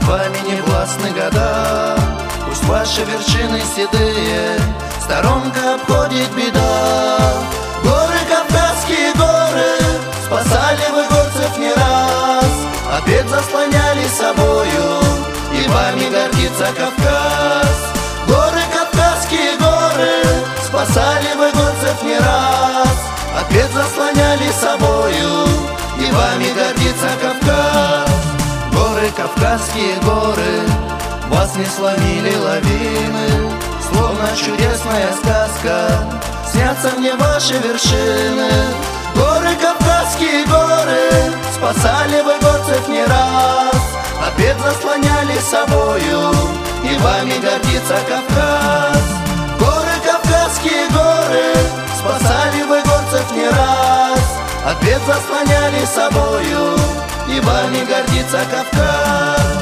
вами не властны года. Пусть ваши вершины седые сторонка обходит беда. Горы, Кавказские горы, спасали вы горцев не раз, от бед заслоняли собою, и вами гордится Кавказ. Горы, Кавказские горы, спасали вы горцев не раз, от бед заслоняли собою, и вами гордится Кавказ. Горы, Кавказские горы, вас не сломили лавины, словно чудесная сказка снятся мне ваши вершины. Горы, Кавказские горы, спасали вы горцев не раз, от бед заслоняли собою, и вами гордится Кавказ. Горы, Кавказские горы, спасали вы горцев не раз, от бед заслоняли собою, и вами гордится Кавказ.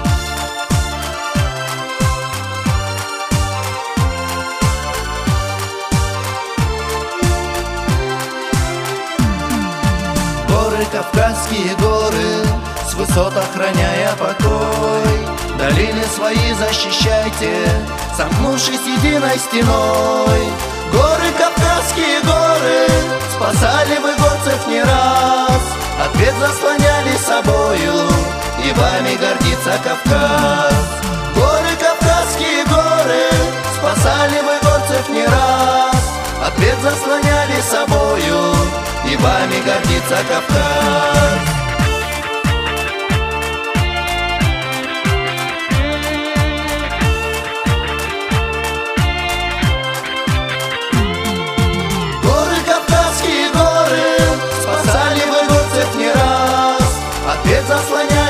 Горы, Кавказские горы, с высот охраняя покой, долины свои защищайте, сомкнувшись единой стеной. Горы, Кавказские горы, спасали вы горцев не раз, от бед заслоняли собою, и вами гордится Кавказ. Горы, Кавказские горы, спасали вы горцев не раз, от бед заслоняли собою, и вами гордится Кавказ. Горы, Кавказские горы, спасали вы горцев не раз, от бед заслоняли